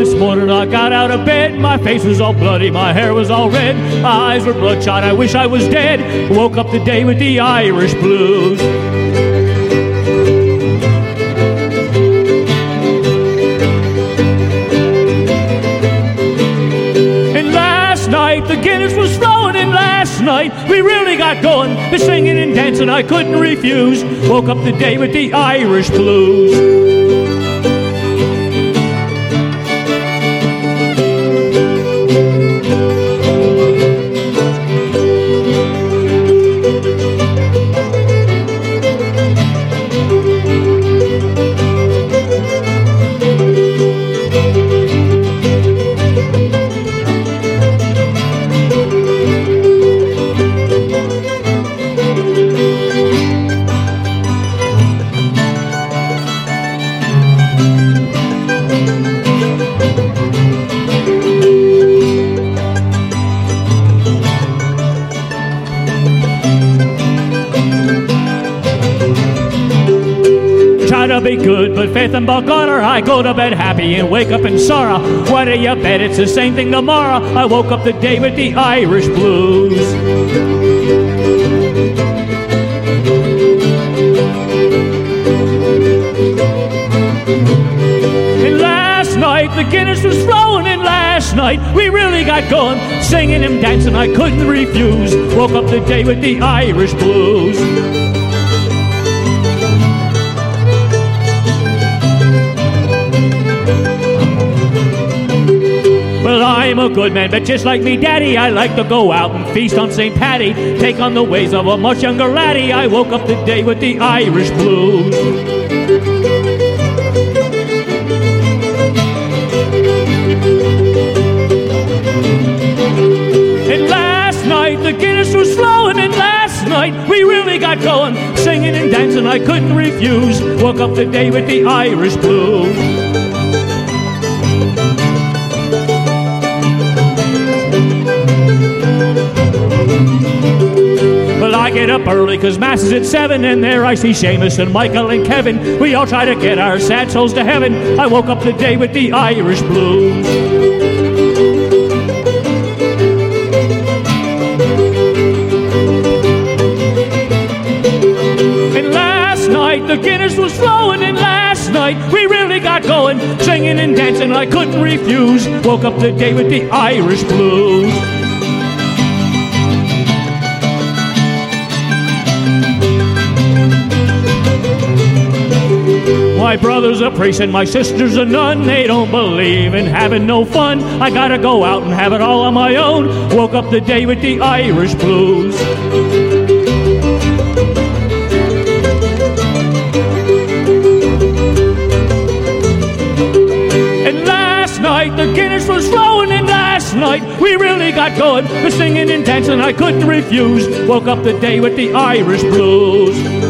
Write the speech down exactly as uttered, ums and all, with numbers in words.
this morning I got out of bed. My face was all bloody, my hair was all red. My eyes were bloodshot, I wish I was dead. Woke up the day with the Irish blues. And last night the Guinness was flowing, and last night we really got going. The singing and dancing I couldn't refuse. Woke up the day with the Irish blues. To be good, but faith and Balgorder, I go to bed happy and wake up in sorrow. What do you bet? It's the same thing tomorrow. I woke up the day with the Irish blues. And last night the Guinness was flowing, and last night we really got going. Singing and dancing I couldn't refuse. Woke up the day with the Irish blues. Well, I'm a good man, but just like me daddy, I like to go out and feast on Saint Paddy, take on the ways of a much younger laddie. I woke up the day with the Irish blues. And last night the Guinness was flowing, and last night we really got going. Singing and dancing I couldn't refuse. Woke up the day with the Irish blues. Well, I get up early cause mass is at seven, and there I see Seamus and Michael and Kevin. We all try to get our sad souls to heaven. I woke up the day with the Irish blues. And last night the Guinness was flowing, and last night we really got going. Singing and dancing I couldn't refuse. Woke up the day with the Irish blues. My brother's a priest and my sister's a nun. They don't believe in having no fun. I gotta go out and have it all on my own. Woke up the day with the Irish blues. And last night the Guinness was flowing, and last night we really got going. The singing and dancing I couldn't refuse. Woke up the day with the Irish blues.